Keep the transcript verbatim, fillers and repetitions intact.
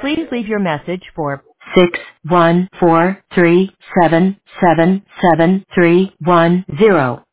Please leave your message for six one four three seven seven seven three one zero.